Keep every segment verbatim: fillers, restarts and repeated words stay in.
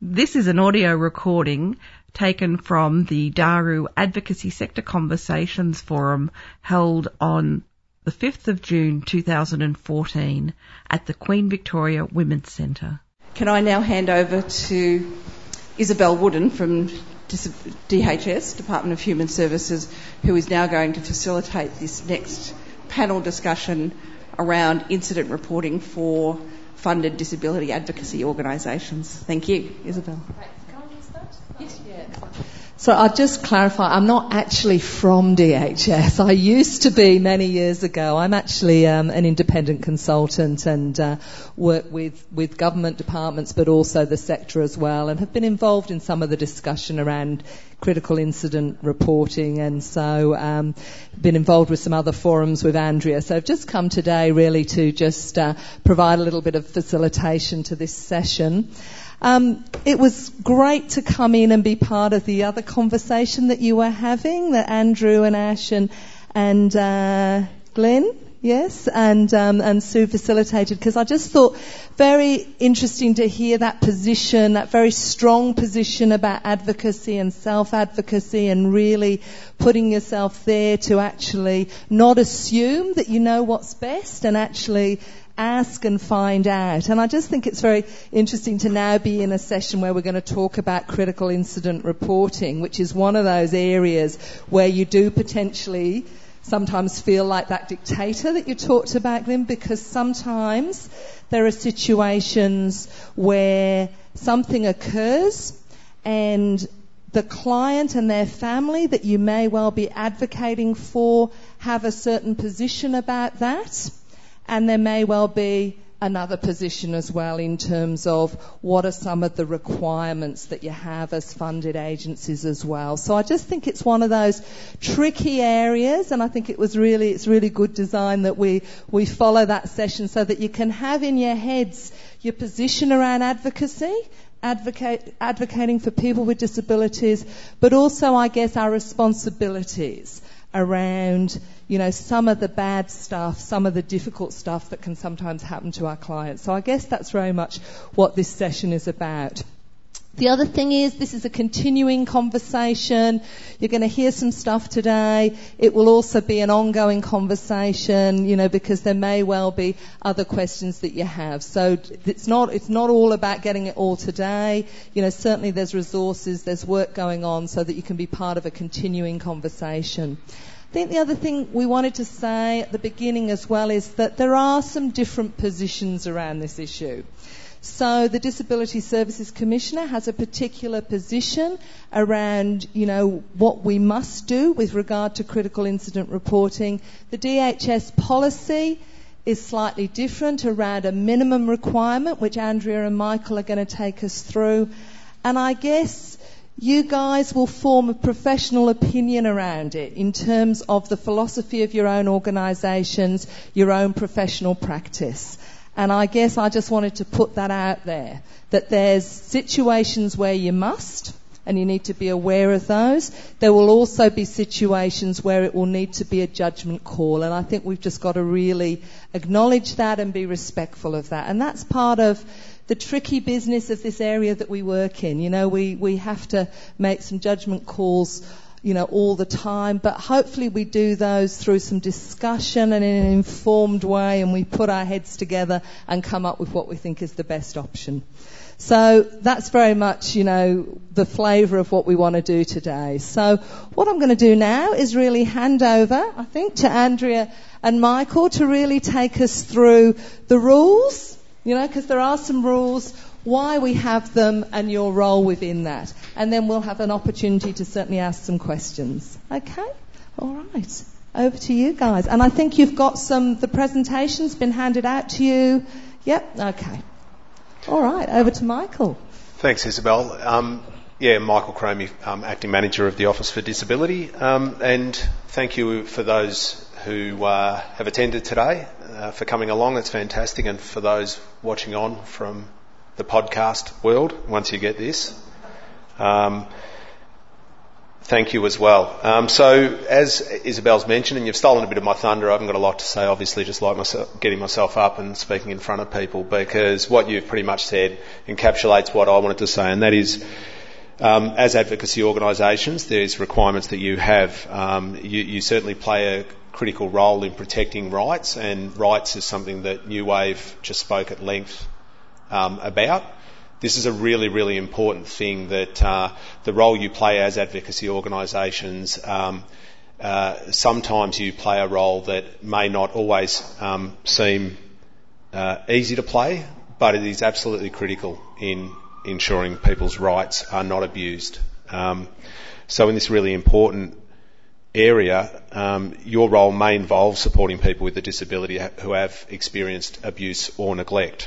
This is an audio recording taken from the Daru Advocacy Sector Conversations Forum held on the fifth of June two thousand fourteen at the Queen Victoria Women's Centre. Can I now hand over to Isabel Wooden from D H S, Department of Human Services, who is now going to facilitate this next panel discussion around incident reporting for funded disability advocacy organisations. Thank you, Isabel. Right. Can I use that? Yes, yeah. So I'll just clarify, I'm not actually from D H S. I used to be many years ago. I'm actually um, an independent consultant and uh, work with, with government departments but also the sector as well, and have been involved in some of the discussion around critical incident reporting, and so um, been involved with some other forums with Andrea. So I've just come today really to just uh, provide a little bit of facilitation to this session. Um, it was great to come in and be part of the other conversation that you were having, that Andrew and Ash and, and uh, Glenn, yes, and um, and Sue facilitated, because I just thought very interesting to hear that position, that very strong position about advocacy and self-advocacy, and really putting yourself there to actually not assume that you know what's best and actually ask and find out. And I just think it's very interesting to now be in a session where we're going to talk about critical incident reporting, which is one of those areas where you do potentially sometimes feel like that dictator that you talked about, Glenn, because sometimes there are situations where something occurs and the client and their family that you may well be advocating for have a certain position about that. And there may well be another position as well in terms of what are some of the requirements that you have as funded agencies as well. So I just think it's one of those tricky areas, and I think it was really, it's really good design that we, we follow that session so that you can have in your heads your position around advocacy, advocate, advocating for people with disabilities, but also, I guess, our responsibilities around, you know, some of the bad stuff, some of the difficult stuff that can sometimes happen to our clients. So I guess that's very much what this session is about. The other thing is, this is a continuing conversation. You're going to hear some stuff today. It will also be an ongoing conversation, you know, because there may well be other questions that you have. So it's not, it's not all about getting it all today. You know, certainly there's resources, there's work going on so that you can be part of a continuing conversation. I think the other thing we wanted to say at the beginning as well is that there are some different positions around this issue. So the Disability Services Commissioner has a particular position around, you know, what we must do with regard to critical incident reporting. The D H S policy is slightly different around a minimum requirement, which Andrea and Michael are going to take us through. And I guess you guys will form a professional opinion around it in terms of the philosophy of your own organisations, your own professional practice. And I guess I just wanted to put that out there, that there's situations where you must, and you need to be aware of those. There will also be situations where it will need to be a judgment call, and I think we've just got to really acknowledge that and be respectful of that. And that's part of the tricky business of this area that we work in. You know, we, we have to make some judgment calls, you know, all the time, but hopefully we do those through some discussion and in an informed way, and we put our heads together and come up with what we think is the best option. So that's very much, you know, the flavour of what we want to do today. So what I'm going to do now is really hand over, I think, to Andrea and Michael to really take us through the rules, you know, because there are some rules, why we have them, and your role within that. And then we'll have an opportunity to certainly ask some questions. Okay? All right. Over to you guys. And I think you've got some, the presentation's been handed out to you. Yep? Okay. All right. Over to Michael. Thanks, Isabel. Um, yeah, Michael Cromie, um, Acting Manager of the Office for Disability. Um, and thank you for those who uh, have attended today, uh, for coming along. It's fantastic. And for those watching on from the podcast world, once you get this. Um, Thank you as well. Um, so, as Isabel's mentioned, and you've stolen a bit of my thunder, I haven't got a lot to say, obviously, just like myself, getting myself up and speaking in front of people, because what you've pretty much said encapsulates what I wanted to say, and that is, um, as advocacy organisations, there's requirements that you have. Um, you, you certainly play a critical role in protecting rights, and rights is something that New Wave just spoke at length um, about. This is a really, really important thing, that uh, the role you play as advocacy organisations, um, uh, sometimes you play a role that may not always um, seem uh, easy to play, but it is absolutely critical in ensuring people's rights are not abused. Um, so in this really important area, um, your role may involve supporting people with a disability who have experienced abuse or neglect.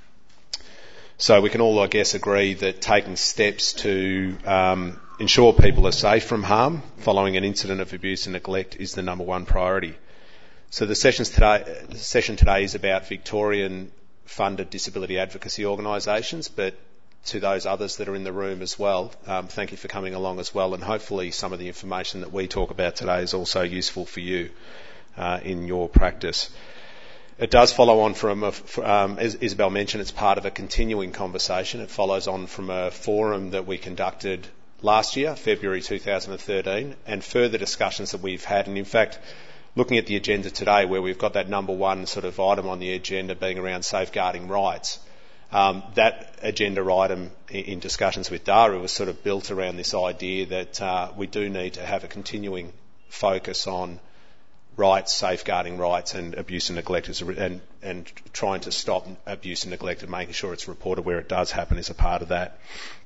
So we can all, I guess, agree that taking steps to um, ensure people are safe from harm following an incident of abuse and neglect is the number one priority. So the, sessions today, the session today is about Victorian-funded disability advocacy organisations, but to those others that are in the room as well, um, thank you for coming along as well, and hopefully some of the information that we talk about today is also useful for you uh, in your practice. It does follow on from, a, um, as Isabel mentioned, it's part of a continuing conversation. It follows on from a forum that we conducted last year, February two thousand thirteen, and further discussions that we've had. And in fact, looking at the agenda today, where we've got that number one sort of item on the agenda being around safeguarding rights, um, that agenda item in discussions with Daru was sort of built around this idea that uh, we do need to have a continuing focus on rights, safeguarding rights, and abuse and neglect, is, and, and trying to stop abuse and neglect and making sure it's reported where it does happen is a part of that.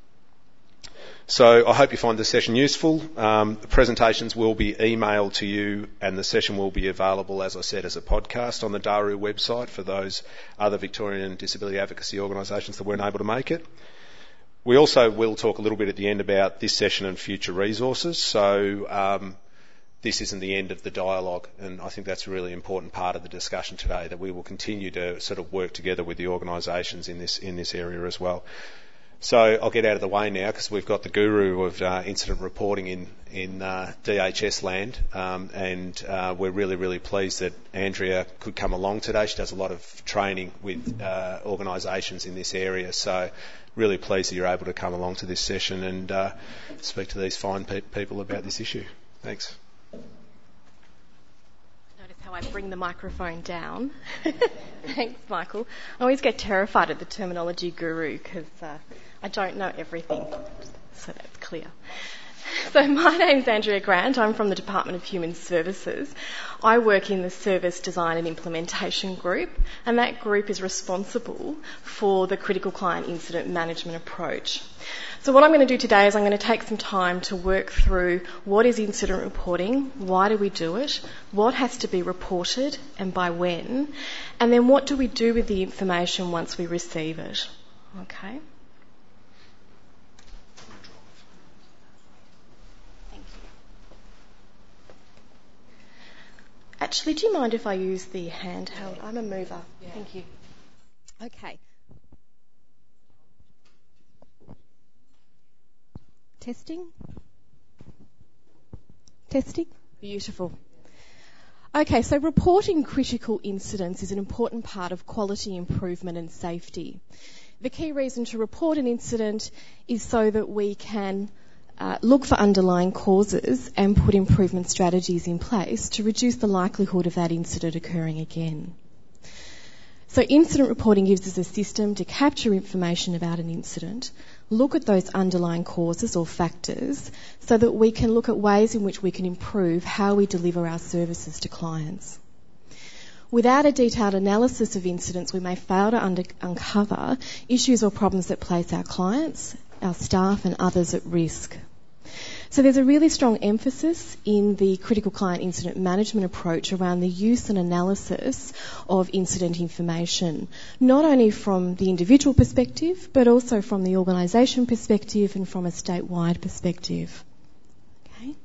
So I hope you find this session useful. Um, the presentations will be emailed to you, and the session will be available, as I said, as a podcast on the Daru website for those other Victorian disability advocacy organisations that weren't able to make it. We also will talk a little bit at the end about this session and future resources. So um, this isn't the end of the dialogue, and I think that's a really important part of the discussion today, that we will continue to sort of work together with the organisations in this in this area as well. So I'll get out of the way now, because we've got the guru of uh, incident reporting in in uh, D H S land, um, and uh, we're really really pleased that Andrea could come along today. She does a lot of training with uh, organisations in this area, so really pleased that you're able to come along to this session and uh, speak to these fine pe- people about this issue. Thanks. I bring the microphone down. Thanks, Michael. I always get terrified at the terminology guru because uh, I don't know everything, so that's clear. So my name's Andrea Grant. I'm from the Department of Human Services. I work in the Service Design and Implementation Group, and that group is responsible for the critical client incident management approach. So what I'm going to do today is I'm going to take some time to work through what is incident reporting, why do we do it, what has to be reported and by when, and then what do we do with the information once we receive it. Okay? Thank you. Actually, do you mind if I use the handheld? I'm a mover. Yeah. Thank you. Okay. Testing? Testing? Beautiful. Okay, so reporting critical incidents is an important part of quality improvement and safety. The key reason to report an incident is so that we can uh, look for underlying causes and put improvement strategies in place to reduce the likelihood of that incident occurring again. So incident reporting gives us a system to capture information about an incident, look at those underlying causes or factors so that we can look at ways in which we can improve how we deliver our services to clients. Without a detailed analysis of incidents, we may fail to under- uncover issues or problems that place our clients, our staff and others at risk. So there's a really strong emphasis in the critical client incident management approach around the use and analysis of incident information, not only from the individual perspective, but also from the organisation perspective and from a statewide perspective. Okay.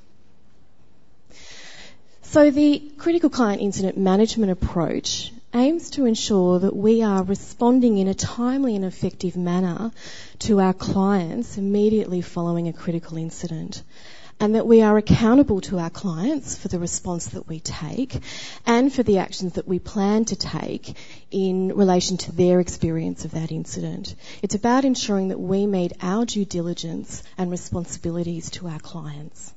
So the critical client incident management approach aims to ensure that we are responding in a timely and effective manner to our clients immediately following a critical incident. and that we are accountable to our clients for the response that we take and for the actions that we plan to take in relation to their experience of that incident. It's about ensuring that we meet our due diligence and responsibilities to our clients.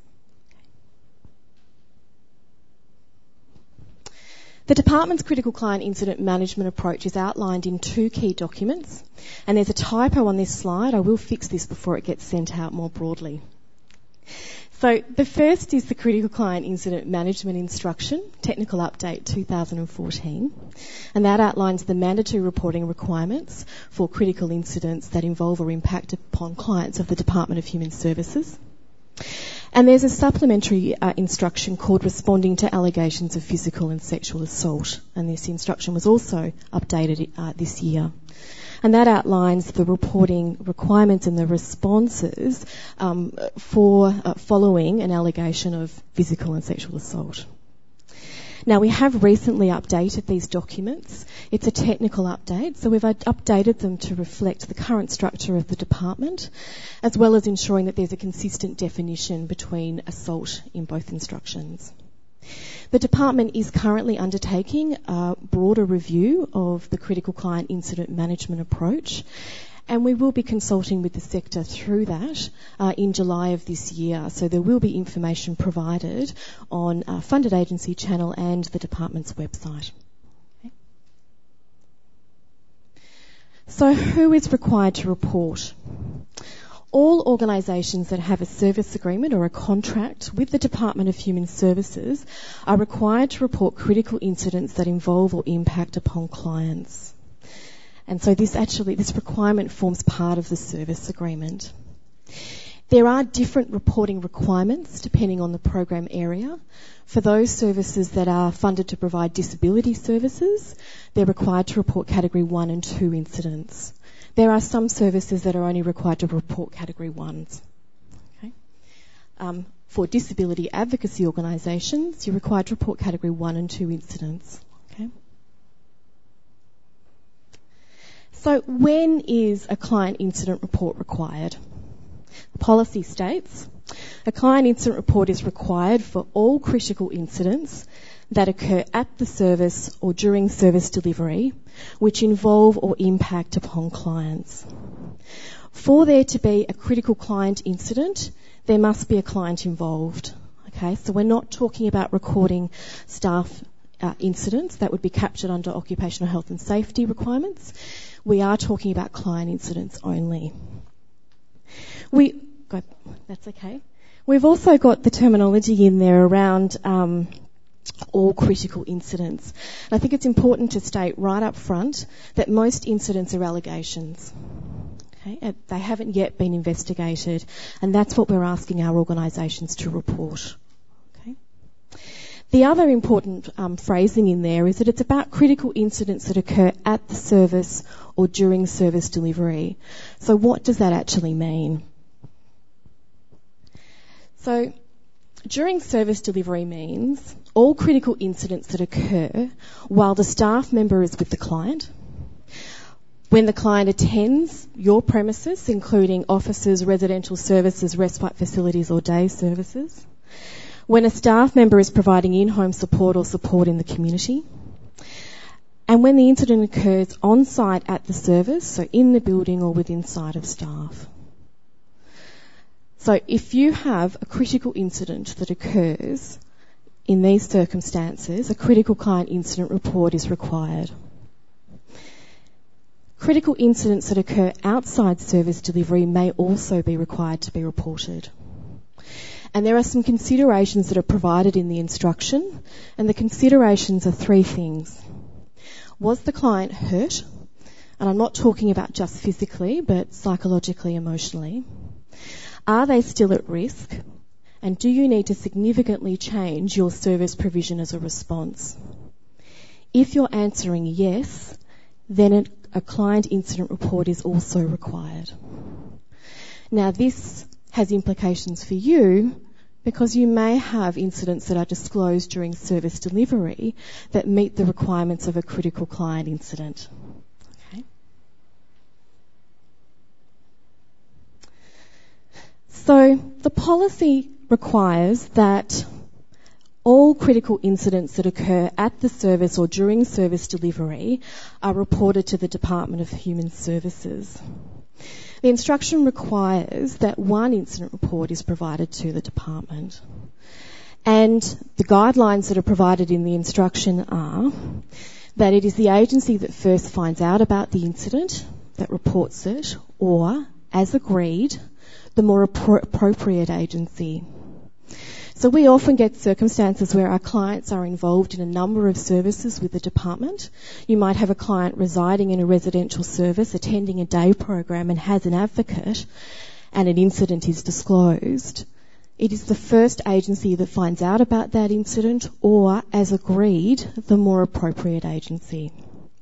The Department's Critical Client Incident Management approach is outlined in two key documents, and there's a typo on this slide. I will fix this before it gets sent out more broadly. So the first is the Critical Client Incident Management Instruction, Technical Update two thousand fourteen, and that outlines the mandatory reporting requirements for critical incidents that involve or impact upon clients of the Department of Human Services. And there's a supplementary uh, instruction called Responding to Allegations of Physical and Sexual Assault, and this instruction was also updated uh, this year. And that outlines the reporting requirements and the responses um, for uh, following an allegation of physical and sexual assault. Now, we have recently updated these documents. It's a technical update, so we've updated them to reflect the current structure of the department, as well as ensuring that there's a consistent definition between assault in both instructions. The department is currently undertaking a broader review of the critical client incident management approach, and we will be consulting with the sector through that uh, in July of this year. So there will be information provided on our funded agency channel and the department's website. Okay. So who is required to report? All organisations that have a service agreement or a contract with the Department of Human Services are required to report critical incidents that involve or impact upon clients. And so this actually, this requirement forms part of the service agreement. There are different reporting requirements depending on the program area. For those services that are funded to provide disability services, they're required to report category one and two incidents. There are some services that are only required to report category ones. Okay. Um, for disability advocacy organisations, you're required to report category one and two incidents. Okay. So when is a client incident report required? The policy states a client incident report is required for all critical incidents that occur at the service or during service delivery which involve or impact upon clients. For there to be a critical client incident, there must be a client involved. Okay, so we're not talking about recording staff uh, incidents that would be captured under occupational health and safety requirements. We are talking about client incidents only. We, go, that's okay. We've also got the terminology in there around um, all critical incidents. And I think it's important to state right up front that most incidents are allegations. Okay? They haven't yet been investigated, and that's what we're asking our organisations to report. Okay? The other important um, phrasing in there is that it's about critical incidents that occur at the service or during service delivery. So what does that actually mean? So during service delivery means all critical incidents that occur while the staff member is with the client, when the client attends your premises, including offices, residential services, respite facilities or day services, when a staff member is providing in-home support or support in the community, and when the incident occurs on-site at the service, so in the building or within sight of staff. So if you have a critical incident that occurs in these circumstances, a critical client incident report is required. Critical incidents that occur outside service delivery may also be required to be reported. And there are some considerations that are provided in the instruction, and the considerations are three things. Was the client hurt? And I'm not talking about just physically, but psychologically, emotionally. Are they still at risk? And do you need to significantly change your service provision as a response? If you're answering yes, then a, a client incident report is also required. Now, this has implications for you because you may have incidents that are disclosed during service delivery that meet the requirements of a critical client incident. Okay. So the policy requires that all critical incidents that occur at the service or during service delivery are reported to the Department of Human Services. The instruction requires that one incident report is provided to the department. And the guidelines that are provided in the instruction are that it is the agency that first finds out about the incident that reports it, or, as agreed, the more appro- appropriate agency. So we often get circumstances where our clients are involved in a number of services with the department. You might have a client residing in a residential service, attending a day program and has an advocate, and an incident is disclosed. It is the first agency that finds out about that incident, or, as agreed, the more appropriate agency.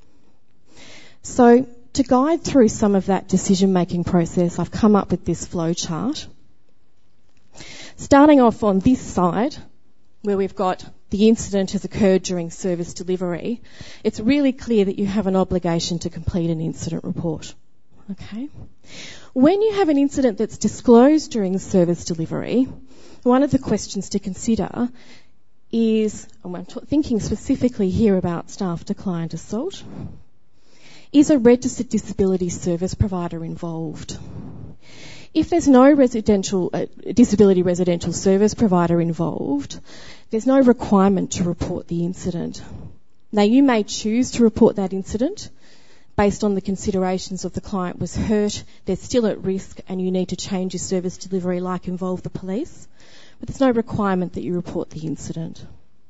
So, to guide through some of that decision-making process, I've come up with this flow chart. Starting off on this side, where we've got the incident has occurred during service delivery, it's really clear that you have an obligation to complete an incident report. Okay? When you have an incident that's disclosed during service delivery, one of the questions to consider is, and I'm t- thinking specifically here about staff to client assault, is a registered disability service provider involved? If there's no residential uh, disability residential service provider involved, there's no requirement to report the incident. Now, you may choose to report that incident based on the considerations of the client was hurt, they're still at risk, and you need to change your service delivery, like involve the police. But there's no requirement that you report the incident.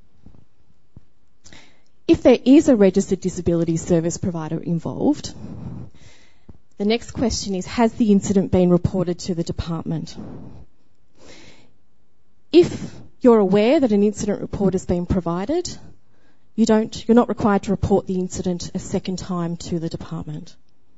If there is a registered disability service provider involved, the next question is, has the incident been reported to the department? If you're aware that an incident report has been provided, you don't, you're not required to report the incident a second time to the department.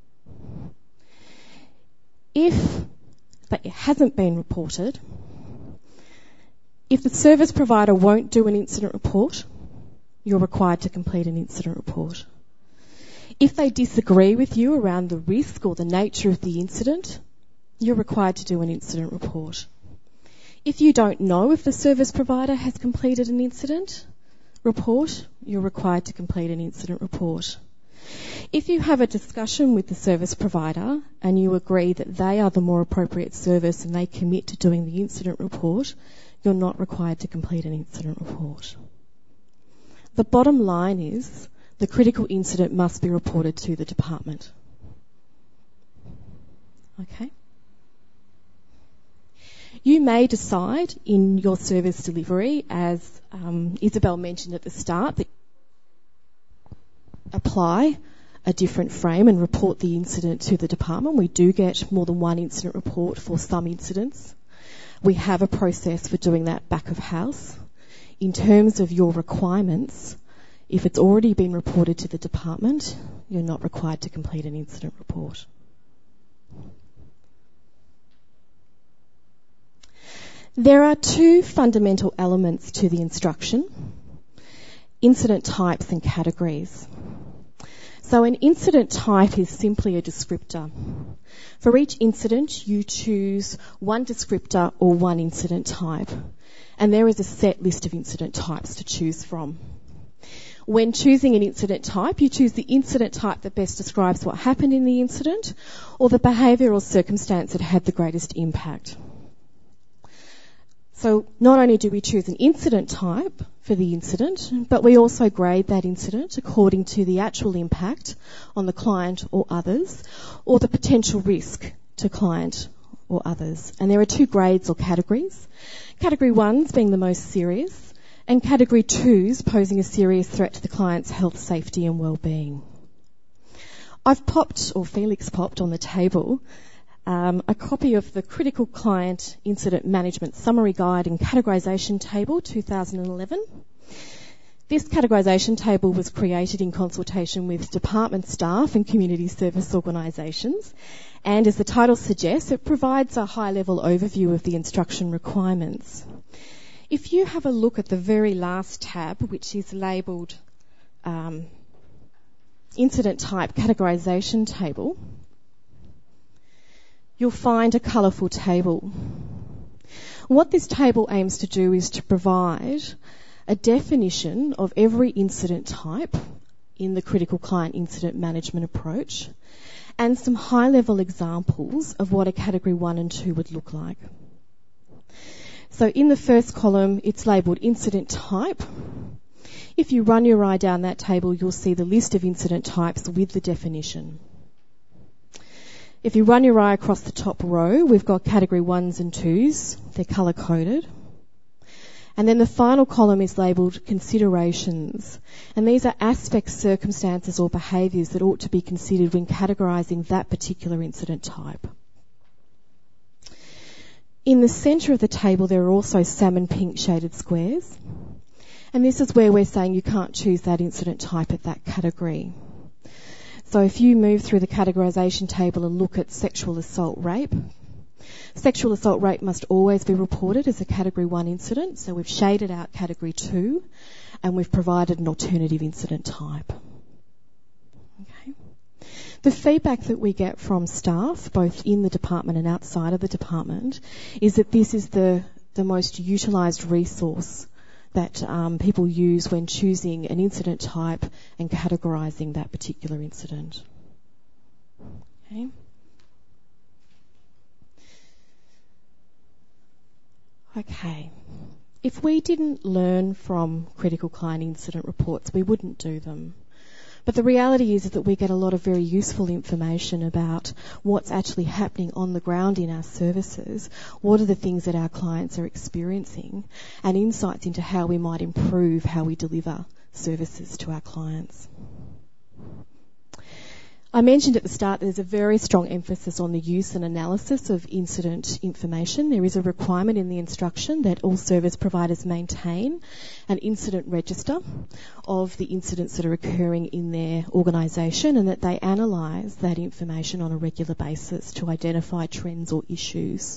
If that it hasn't been reported, if the service provider won't do an incident report, you're required to complete an incident report. If they disagree with you around the risk or the nature of the incident, you're required to do an incident report. If you don't know if the service provider has completed an incident report, you're required to complete an incident report. If you have a discussion with the service provider and you agree that they are the more appropriate service and they commit to doing the incident report, you're not required to complete an incident report. The bottom line is the critical incident must be reported to the department. Okay? You may decide in your service delivery, as um, Isabel mentioned at the start, that apply a different frame and report the incident to the department. We do get more than one incident report for some incidents. We have a process for doing that back of house. In terms of your requirements, if it's already been reported to the department, you're not required to complete an incident report. There are two fundamental elements to the instruction: incident types and categories. So an incident type is simply a descriptor. For each incident, you choose one descriptor or one incident type, and there is a set list of incident types to choose from. When choosing an incident type, you choose the incident type that best describes what happened in the incident or the behaviour or circumstance that had the greatest impact. So not only do we choose an incident type for the incident, but we also grade that incident according to the actual impact on the client or others, or the potential risk to client or others. And there are two grades or categories. Category ones being the most serious, and category twos posing a serious threat to the client's health, safety and well-being. I've popped, or Felix popped on the table, Um, a copy of the Critical Client Incident Management Summary Guide and Categorisation Table two thousand eleven. This categorisation table was created in consultation with department staff and community service organisations, and as the title suggests, it provides a high-level overview of the instruction requirements. If you have a look at the very last tab, which is labelled um, Incident Type Categorisation Table, you'll find a colourful table. What this table aims to do is to provide a definition of every incident type in the critical client incident management approach and some high-level examples of what a category one and two would look like. So in the first column, it's labelled incident type. If you run your eye down that table, you'll see the list of incident types with the definition. If you run your eye across the top row, we've got category ones and twos. They're colour-coded. And then the final column is labelled considerations. And these are aspects, circumstances or behaviours that ought to be considered when categorising that particular incident type. In the centre of the table, there are also salmon pink shaded squares. And this is where we're saying you can't choose that incident type at that category. So if you move through the categorisation table and look at sexual assault rape, sexual assault rape must always be reported as a category one incident. So we've shaded out category two and we've provided an alternative incident type. Okay. The feedback that we get from staff, both in the department and outside of the department, is that this is the, the most utilised resource that um, people use when choosing an incident type and categorising that particular incident. Okay. Okay. If we didn't learn from critical client incident reports, we wouldn't do them. But the reality is that we get a lot of very useful information about what's actually happening on the ground in our services, what are the things that our clients are experiencing, and insights into how we might improve how we deliver services to our clients. I mentioned at the start there's a very strong emphasis on the use and analysis of incident information. There is a requirement in the instruction that all service providers maintain an incident register of the incidents that are occurring in their organisation and that they analyse that information on a regular basis to identify trends or issues.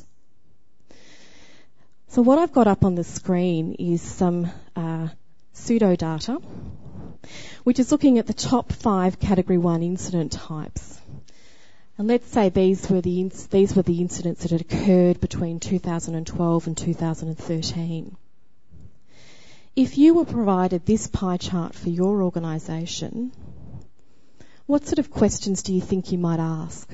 So what I've got up on the screen is some uh, pseudo data, which is looking at the top five category one incident types. And let's say these were the inc- these were the incidents that had occurred between two thousand twelve and two thousand thirteen. If you were provided this pie chart for your organisation, what sort of questions do you think you might ask?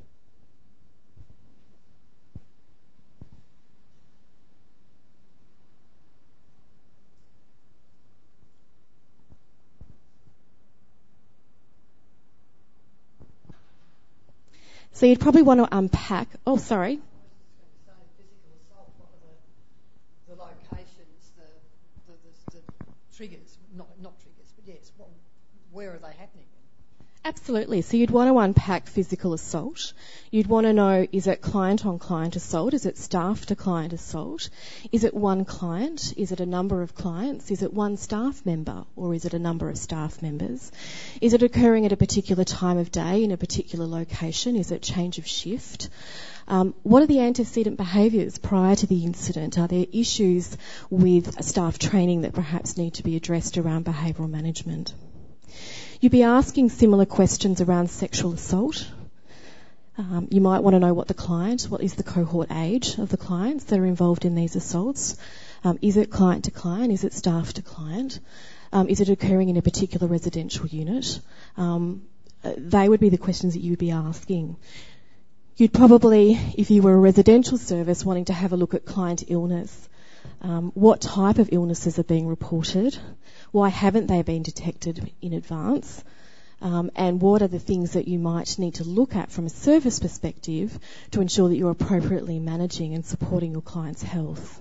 So you'd probably want to unpack. Oh, sorry. So physical assault, what are the, the locations, the, the, the, the triggers, not not triggers, but yes, what, where are they happening? Absolutely. So you'd want to unpack physical assault. You'd want to know, is it client-on-client assault? Is it staff-to-client assault? Is it one client? Is it a number of clients? Is it one staff member? Or is it a number of staff members? Is it occurring at a particular time of day in a particular location? Is it change of shift? Um, what are the antecedent behaviours prior to the incident? Are there issues with staff training that perhaps need to be addressed around behavioural management? You'd be asking similar questions around sexual assault. Um, you might want to know what the client, what is the cohort age of the clients that are involved in these assaults? Um, is it client to client? Is it staff to client? Um, is it occurring in a particular residential unit? Um, they would be the questions that you would be asking. You'd probably, if you were a residential service, wanting to have a look at client illness. Um, what type of illnesses are being reported? Why haven't they been detected in advance? Um, and what are the things that you might need to look at from a service perspective to ensure that you're appropriately managing and supporting your client's health?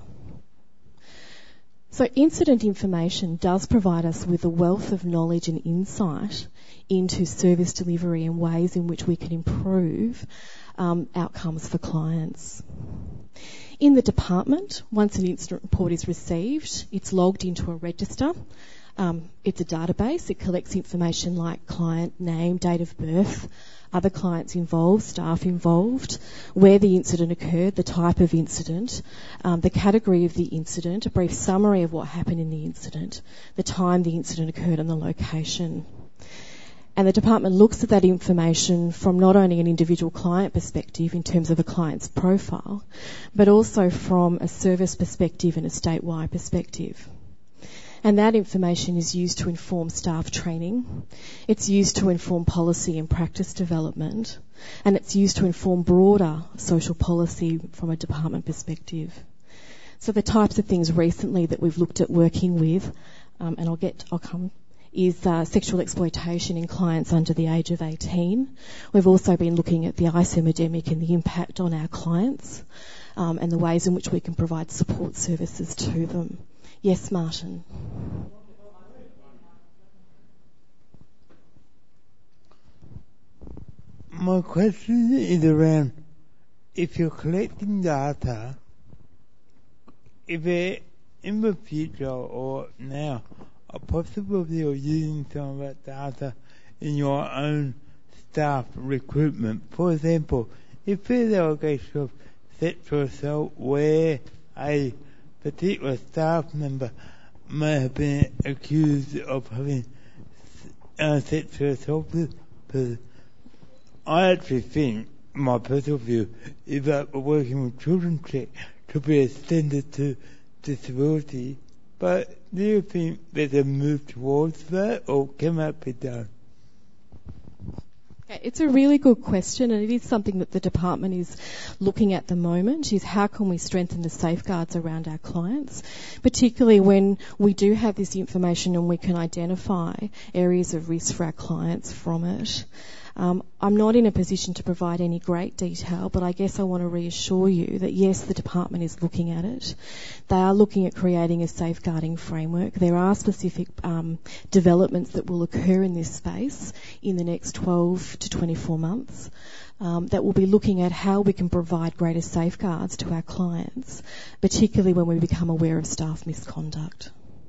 So incident information does provide us with a wealth of knowledge and insight into service delivery and ways in which we can improve um, outcomes for clients. In the department, once an incident report is received, it's logged into a register. Um, it's a database. It collects information like client name, date of birth, other clients involved, staff involved, where the incident occurred, the type of incident, um, the category of the incident, a brief summary of what happened in the incident, the time the incident occurred and the location. And the department looks at that information from not only an individual client perspective in terms of a client's profile, but also from a service perspective and a statewide perspective. And that information is used to inform staff training, it's used to inform policy and practice development, and it's used to inform broader social policy from a department perspective. So the types of things recently that we've looked at working with, um, and I'll get, I'll come, is uh, sexual exploitation in clients under the age of eighteen. We've also been looking at the ICE epidemic and the impact on our clients, um, and the ways in which we can provide support services to them. Yes, Martin. My question is around if you're collecting data, if it in the future or now a possibility of using some of that data in your own staff recruitment. For example, if there's allegation of sexual assault where a particular staff member may have been accused of having uh, sexual assault, I actually think, my personal view, is that working with children check should be extended to disability. But do you think there's a move towards that, or can that be done? It's a really good question, and it is something that the department is looking at the moment, is how can we strengthen the safeguards around our clients, particularly when we do have this information and we can identify areas of risk for our clients from it. Um, I'm not in a position to provide any great detail, but I guess I want to reassure you that yes, the department is looking at it. They are looking at creating a safeguarding framework. There are specific um, developments that will occur in this space in the next twelve to twenty-four months um, that will be looking at how we can provide greater safeguards to our clients, particularly when we become aware of staff misconduct.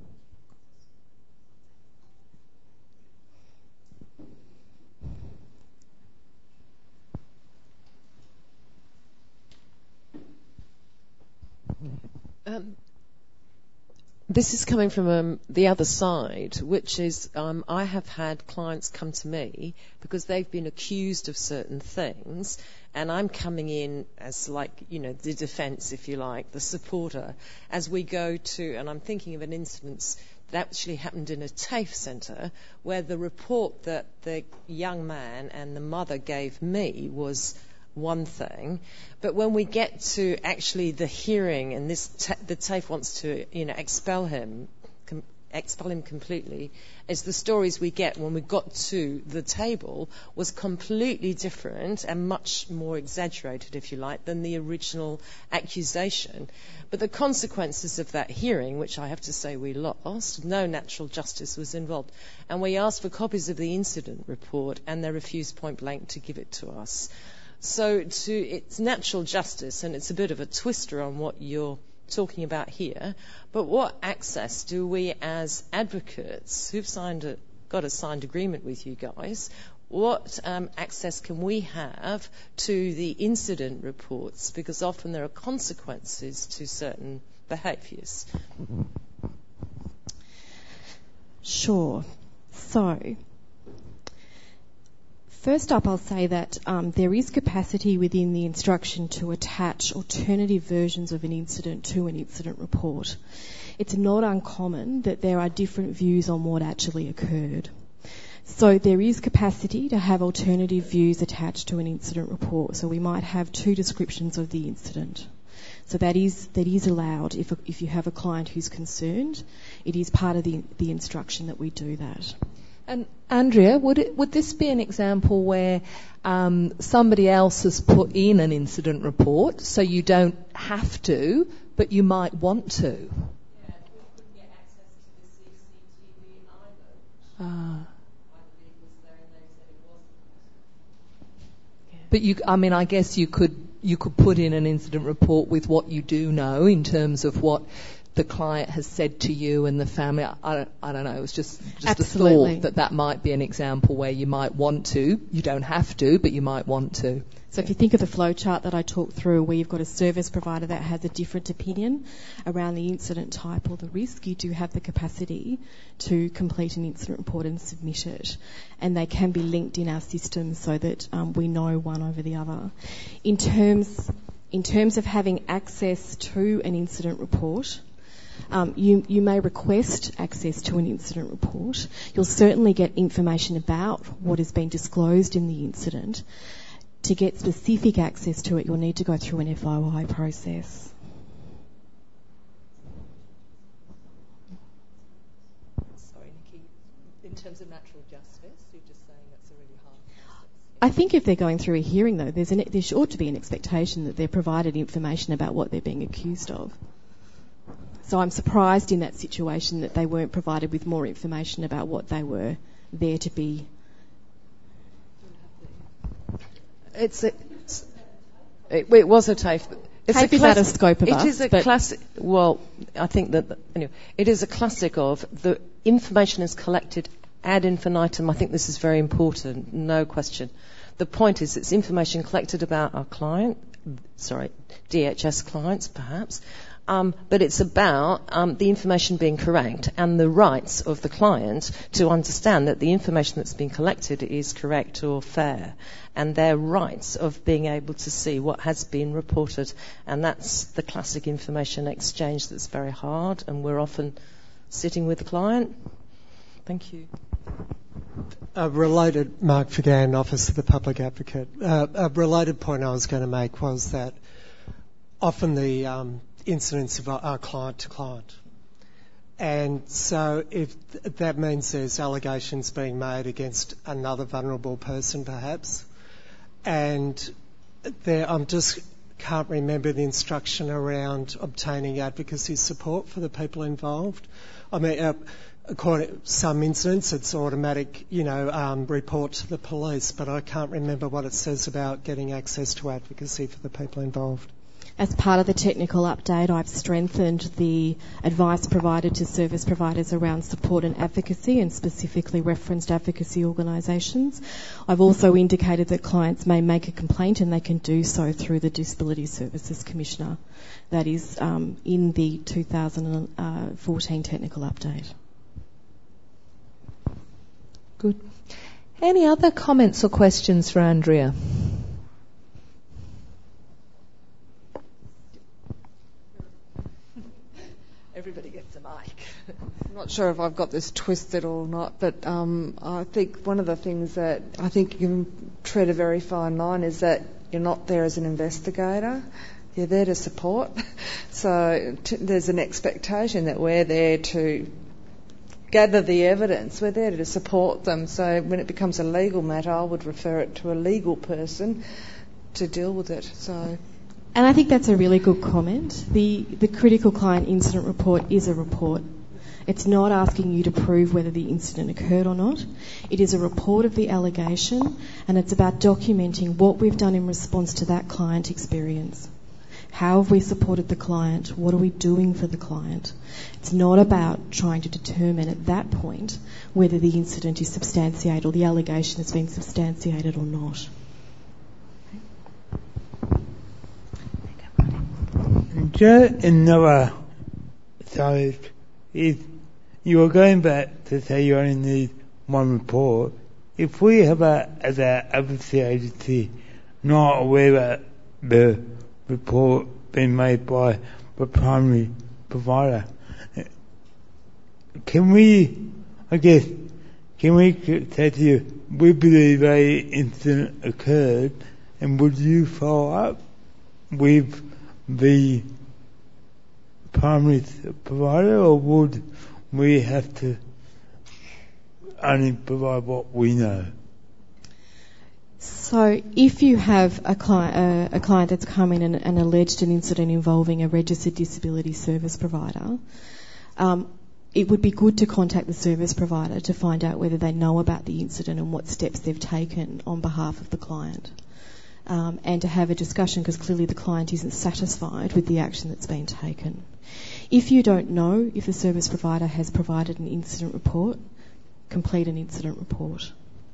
Um, this is coming from um, the other side, which is um, I have had clients come to me because they've been accused of certain things, and I'm coming in as like, you know, the defence, if you like, the supporter, as we go to, and I'm thinking of an instance that actually happened in a TAFE centre where the report that the young man and the mother gave me was one thing, but when we get to actually the hearing, and this ta- the TAFE wants to, you know, expel him, com- expel him completely, is the stories we get when we got to the table was completely different and much more exaggerated, if you like, than the original accusation. But the consequences of that hearing, which I have to say we lost, no natural justice was involved, and we asked for copies of the incident report, and they refused point blank to give it to us. So to, it's natural justice, and it's a bit of a twister on what you're talking about here, but what access do we as advocates who've signed a, got a signed agreement with you guys, what um, access can we have to the incident reports? Because often there are consequences to certain behaviours. Sure. So, first up, I'll say that um, there is capacity within the instruction to attach alternative versions of an incident to an incident report. It's not uncommon that there are different views on what actually occurred. So there is capacity to have alternative views attached to an incident report. So we might have two descriptions of the incident. So that is that is allowed if if you have a client who's concerned. It is part of the the instruction that we do that. And Andrea, would it, would this be an example where um, somebody else has put in an incident report, so you don't have to, but you might want to? Yeah, we couldn't get access to the C C T V either. Ah. But you, I mean, I guess you could you could put in an incident report with what you do know in terms of what the client has said to you and the family. I don't, I don't know. It was just, just a Absolutely. thought that that might be an example where you might want to. You don't have to, but you might want to. So if you think of the flow chart that I talked through where you've got a service provider that has a different opinion around the incident type or the risk, you do have the capacity to complete an incident report and submit it. And they can be linked in our system so that um, we know one over the other. In terms, in terms of having access to an incident report, Um, you, you may request access to an incident report. You'll certainly get information about what has been disclosed in the incident. To get specific access to it, you'll need to go through an F O I process. Sorry, Nikki. In terms of natural justice, you're just saying that's a really hard process. I think if they're going through a hearing, though, there's an, there ought to be an expectation that they're provided information about what they're being accused of. So I'm surprised in that situation that they weren't provided with more information about what they were there to be. It's a, it's, it, it was a TAFE. It's TAFE a is out of scope of it us, is a but- classic. Well, I think that anyway, it is a classic of the information is collected ad infinitum. I think this is very important. No question. The point is, it's information collected about our client. Sorry, D H S clients, perhaps. Um, but it's about um, the information being correct and the rights of the client to understand that the information that's been collected is correct or fair, and their rights of being able to see what has been reported. And that's the classic information exchange that's very hard, and we're often sitting with the client. Thank you. A related, Mark Fagan, Office of the Public Advocate. Uh, a related point I was going to make was that often the um, incidents are client to client. And so if th- that means there's allegations being made against another vulnerable person perhaps, and there, I'm just can't remember the instruction around obtaining advocacy support for the people involved. I mean, uh, according to some incidents, it's automatic, you know, um, report to the police, but I can't remember what it says about getting access to advocacy for the people involved. As part of the technical update, I've strengthened the advice provided to service providers around support and advocacy, and specifically referenced advocacy organisations. I've also indicated that clients may make a complaint, and they can do so through the Disability Services Commissioner. That is um, in the two thousand fourteen technical update. Good. Any other comments or questions for Andrea? Everybody gets a mic. I'm not sure if I've got this twisted or not, but um, I think one of the things that I think you can tread a very fine line is that you're not there as an investigator. You're there to support. So t- there's an expectation that we're there to gather the evidence. We're there to support them. So when it becomes a legal matter, I would refer it to a legal person to deal with it. So. And I think that's a really good comment. The, the critical client incident report is a report. It's not asking you to prove whether the incident occurred or not. It is a report of the allegation, and it's about documenting what we've done in response to that client experience. How have we supported the client? What are we doing for the client? It's not about trying to determine at that point whether the incident is substantiated or the allegation has been substantiated or not. Just another side is you were going back to say you only need one report. If we have a, as an advocacy agency, not aware that the report being made by the primary provider, can we, I guess, can we say to you, we believe a incident occurred, and would you follow up with the primary provider, or would we have to only provide what we know? So if you have a client, uh, a client that's come in and, and alleged an incident involving a registered disability service provider, um, it would be good to contact the service provider to find out whether they know about the incident and what steps they've taken on behalf of the client. Um, and to have a discussion, because clearly the client isn't satisfied with the action that's been taken. If you don't know if the service provider has provided an incident report, complete an incident report.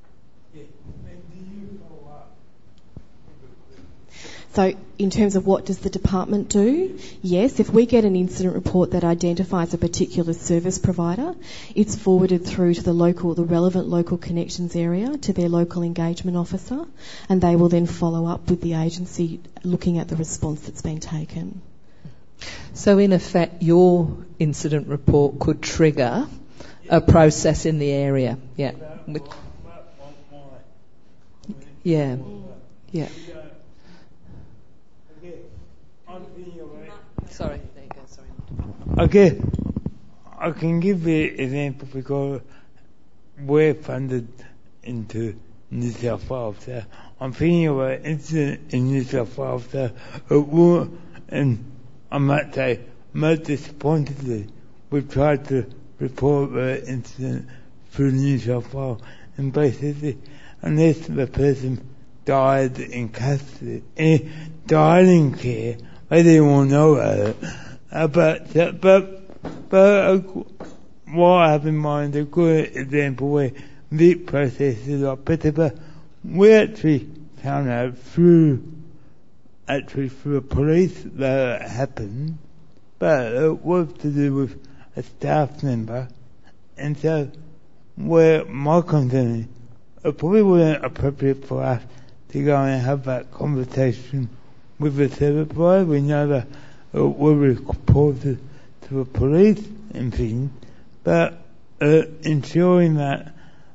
So in terms of what does the department do? Yes, if we get an incident report that identifies a particular service provider, it's forwarded through to the local, the relevant local connections area, to their local engagement officer, and they will then follow up with the agency looking at the response that's been taken. So in effect, your incident report could trigger a process in the area. Yeah. With, yeah. Yeah. Sorry, there you go, sorry. Okay, I can give you an example because we're funded into New South Wales. So I'm thinking of an incident in New South Wales. So it will, and I might say, most disappointedly, we tried to report the incident through New South Wales, and basically, unless the person died in custody, eh, died in care, I didn't want to know about it. Uh, but, uh, but, but uh, what I have in mind, a good example where the process is a lot better, but we actually found out through, actually through the police that it happened, but it was to do with a staff member, and so where my concern is, it probably wasn't appropriate for us to go and have that conversation with the service provider. We know that uh, we reported to the police and things, but uh, ensuring that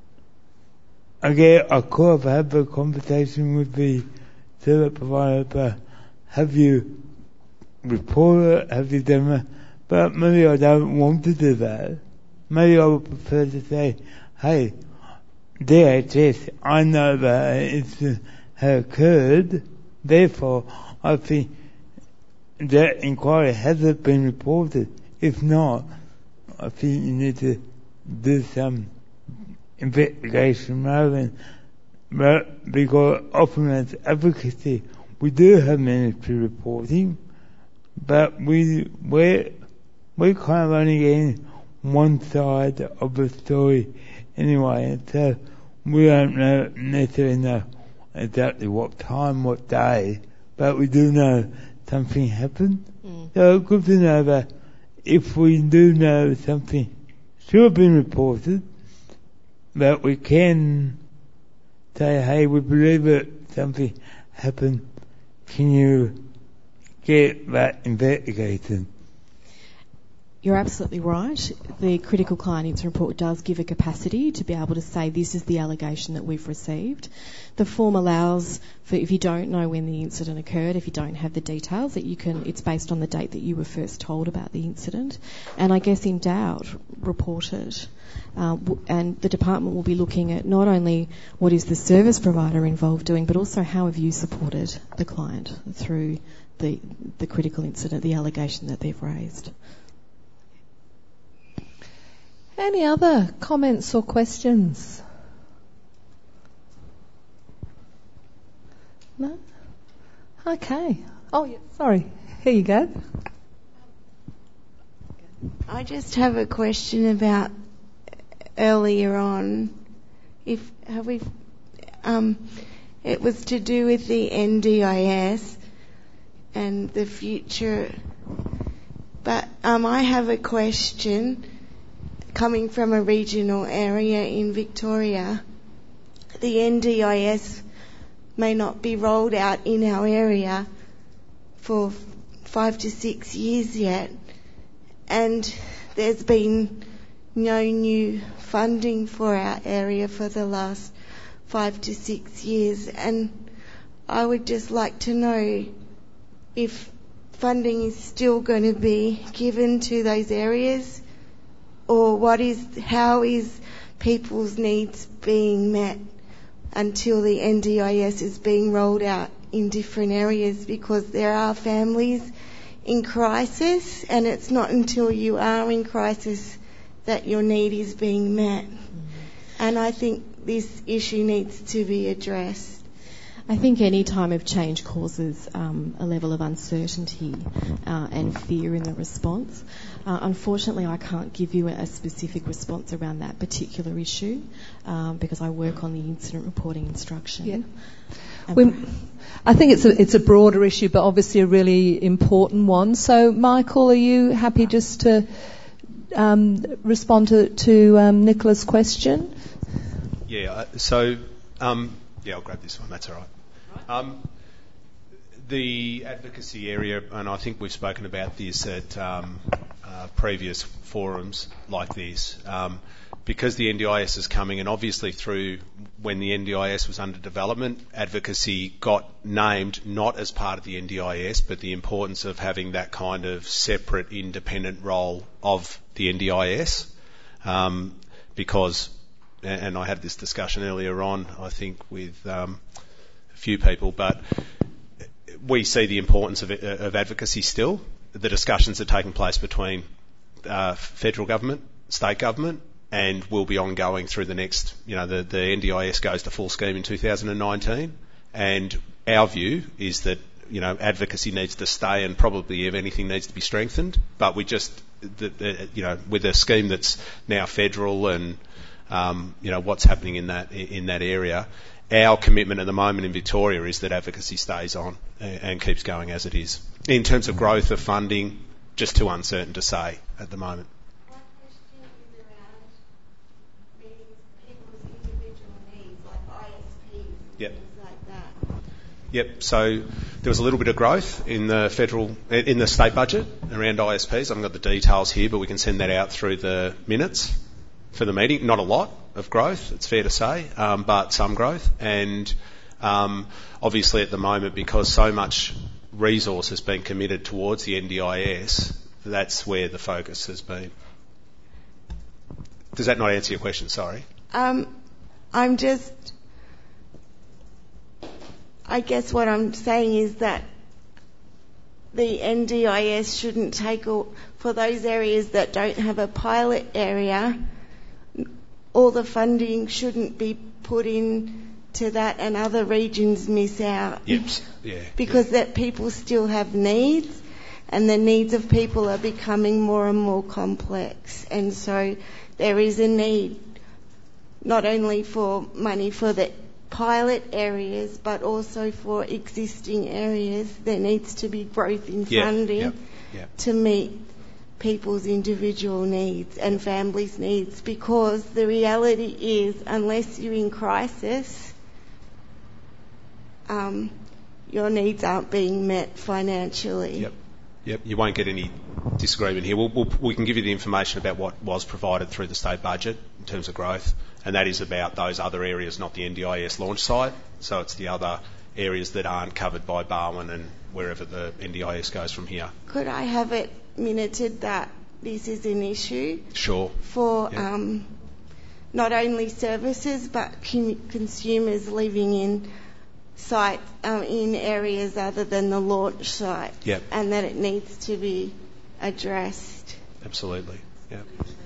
again I could have had the conversation with the service provider, but have you reported it, have you done that? But maybe I don't want to do that. Maybe I would prefer to say, hey, D H S, I know that it has occurred, therefore I think that inquiry hasn't been reported. If not, I think you need to do some investigation rather than, because often as advocacy, we do have ministry reporting, but we, we're, we're kind of only getting one side of the story anyway, and so we don't know, necessarily know exactly what time, what day, but we do know something happened. Mm. So it's good to know that if we do know something should have been reported, that we can say, hey, we believe that something happened. Can you get that investigated? You're absolutely right. The critical client incident report does give a capacity to be able to say this is the allegation that we've received. The form allows for, if you don't know when the incident occurred, if you don't have the details, that you can, it's based on the date that you were first told about the incident. And I guess in doubt, report it. Uh, and the department will be looking at not only what is the service provider involved doing, but also how have you supported the client through the, the critical incident, the allegation that they've raised. Any other comments or questions? No? Okay. Oh, yeah, sorry. Here you go. I just have a question about earlier on. If have we, um, it was to do with the N D I S and the future. But um, I have a question. Coming from a regional area in Victoria, the N D I S may not be rolled out in our area for five to six years yet, and there's been no new funding for our area for the last five to six years, and I would just like to know if funding is still going to be given to those areas, or what is, how is people's needs being met until the N D I S is being rolled out in different areas, because there are families in crisis, and it's not until you are in crisis that your need is being met. Mm-hmm. And I think this issue needs to be addressed. I think any time of change causes um, a level of uncertainty uh, and fear in the response. Uh, unfortunately, I can't give you a specific response around that particular issue um, because I work on the incident reporting instruction. Yeah. We, I think it's a, it's a broader issue, but obviously a really important one. So, Michael, are you happy just to um, respond to, to um, Nicola's question? Yeah, so, um, yeah, I'll grab this one, that's all right. Um, the advocacy area, and I think we've spoken about this at um, uh, previous forums like this, um, because the N D I S is coming, and obviously through when the N D I S was under development, advocacy got named not as part of the N D I S, but the importance of having that kind of separate, independent role of the N D I S, um, because, and I had this discussion earlier on, I think, with um, a few people, but we see the importance of, of advocacy still. The discussions are taking place between uh, federal government, state government, and will be ongoing through the next, you know, the, the N D I S goes to full scheme in two thousand nineteen, and our view is that, you know, advocacy needs to stay and probably, if anything, needs to be strengthened, but we just, the, the, you know, with a scheme that's now federal and, um, you know, what's happening in that, in that area, our commitment at the moment in Victoria is that advocacy stays on and, and keeps going as it is. In terms of growth of funding, just too uncertain to say at the moment. Yep. Like that. Yep. So there was a little bit of growth in the federal, in the state budget around I S Ps. I haven't got the details here, but we can send that out through the minutes for the meeting. Not a lot of growth, it's fair to say, um, but some growth. And um, obviously at the moment, because so much resource has been committed towards the N D I S, that's where the focus has been. Does that not answer your question? Sorry. Um, I'm just. I guess what I'm saying is that the N D I S shouldn't take all, for those areas that don't have a pilot area, all the funding shouldn't be put in to that and other regions miss out. Yep. Yeah. Because yeah. that people still have needs and the needs of people are becoming more and more complex. And so there is a need not only for money for the pilot areas, but also for existing areas. There needs to be growth in yeah, funding yeah, yeah. to meet people's individual needs and families' needs, because the reality is, unless you're in crisis, um, your needs aren't being met financially. Yep, yep. You won't get any disagreement here. We'll, we'll, we can give you the information about what was provided through the state budget in terms of growth. And that is about those other areas, not the N D I S launch site. So it's the other areas that aren't covered by Barwon and wherever the N D I S goes from here. Could I have it minuted that this is an issue? Sure. For yeah. um, not only services but com- consumers living in site um, in areas other than the launch site. Yep. And that it needs to be addressed. Absolutely. Yeah.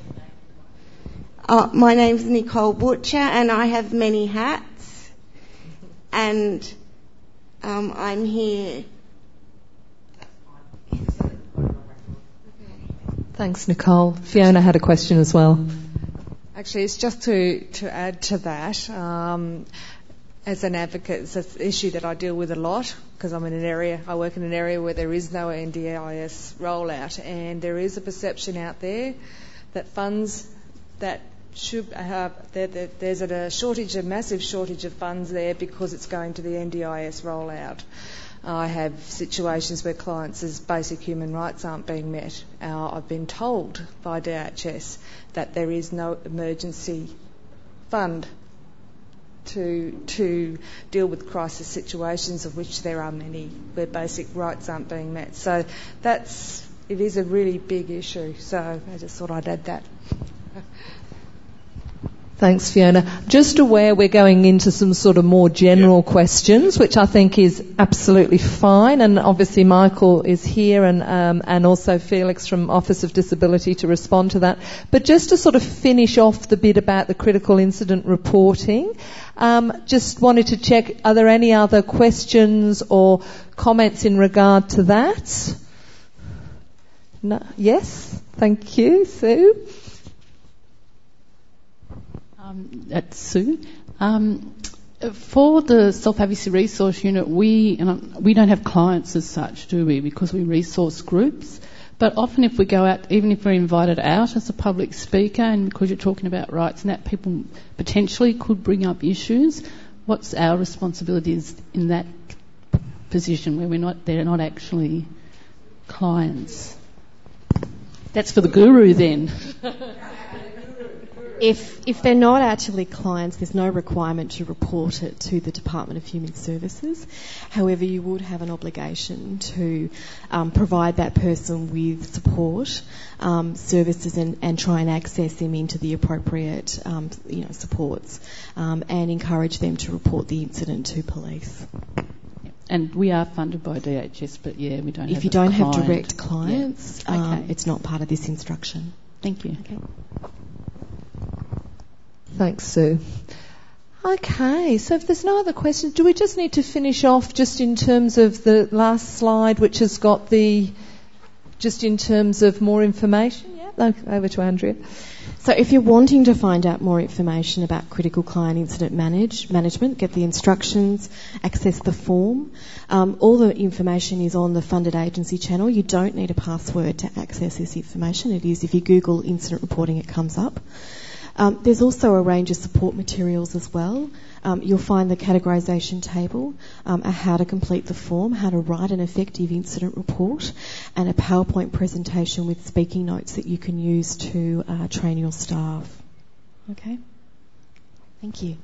Uh, my name's Nicole Butcher and I have many hats, and um, I'm here. Thanks, Nicole. Fiona had a question as well. Actually, it's just to, to add to that. Um, as an advocate, it's an issue that I deal with a lot because I'm in an area, I work in an area where there is no N D I S rollout, and there is a perception out there that funds that should have, that there's a shortage, a massive shortage of funds there because it's going to the N D I S rollout. I have situations where clients' basic human rights aren't being met. Uh, I've been told by D H S that there is no emergency fund to to deal with crisis situations, of which there are many, where basic rights aren't being met. So that's, it is a really big issue. So I just thought I'd add that. Thanks, Fiona. Just aware we're going into some sort of more general yeah. questions, which I think is absolutely fine. And obviously Michael is here and um, and also Felix from Office of Disability to respond to that. But just to sort of finish off the bit about the critical incident reporting, um, just wanted to check, are there any other questions or comments in regard to that? No? Yes? Thank you. Sue? Um, that's Sue. Um, for the self-advocacy resource unit, we and we don't have clients as such, do we? Because we resource groups. But often, if we go out, even if we're invited out as a public speaker, and because you're talking about rights and that, people potentially could bring up issues. What's our responsibilities in that position where we're not? They're not actually clients. That's for the guru then. If if they're not actually clients, there's no requirement to report it to the Department of Human Services. However, you would have an obligation to um, provide that person with support um, services and, and try and access them into the appropriate um, you know supports um, and encourage them to report the incident to police. And we are funded by D H S, but yeah, we don't. If have you a don't client. have direct clients, yeah. um, okay. it's not part of this instruction. Thank you. Okay. Thanks, Sue. Okay, so if there's no other questions, do we just need to finish off just in terms of the last slide, which has got the, just in terms of more information? Yeah, over to Andrea. So if you're wanting to find out more information about critical client incident manage, management, get the instructions, access the form. Um, all the information is on the funded agency channel. You don't need a password to access this information. It is, if you Google incident reporting, it comes up. Um, there's also a range of support materials as well. Um, you'll find the categorisation table, um, a how to complete the form, how to write an effective incident report, and a PowerPoint presentation with speaking notes that you can use to uh, train your staff. Okay? Thank you.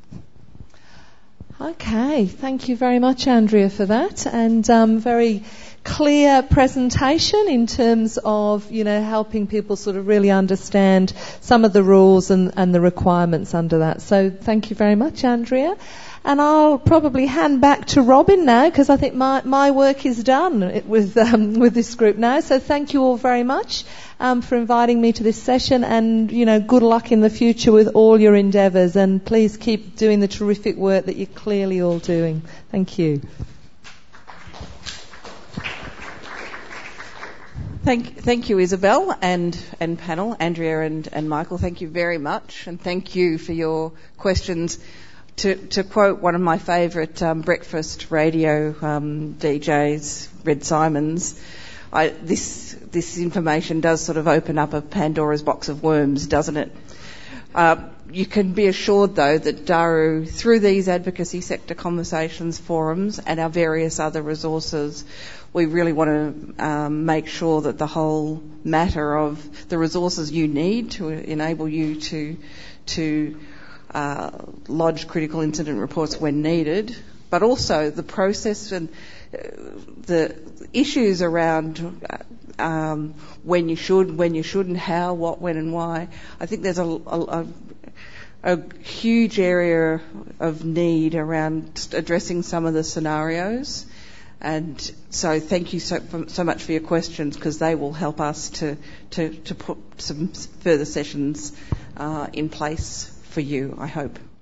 Okay, thank you very much, Andrea, for that, and um, very clear presentation in terms of, you know, helping people sort of really understand some of the rules and, and the requirements under that. So thank you very much, Andrea. And I'll probably hand back to Robin now, because I think my, my work is done with um, with this group now. So thank you all very much um, for inviting me to this session, and, you know, good luck in the future with all your endeavours, and please keep doing the terrific work that you're clearly all doing. Thank you. Thank, thank you, Isabel and, and panel, Andrea and, and Michael. Thank you very much, and thank you for your questions. To, to quote one of my favourite um, breakfast radio um, D Js, Red Simons, I, this this information does sort of open up a Pandora's box of worms, doesn't it? Uh, you can be assured, though, that Daru, through these advocacy sector conversations, forums, and our various other resources, we really want to um, make sure that the whole matter of the resources you need to enable you to to uh, lodge critical incident reports when needed, but also the process and uh, the issues around um, when you should, when you shouldn't, how, what, when, and why. I think there's a, a, a huge area of need around addressing some of the scenarios. And so thank you so, so much for your questions, because they will help us to, to, to put some further sessions uh, in place for you, I hope.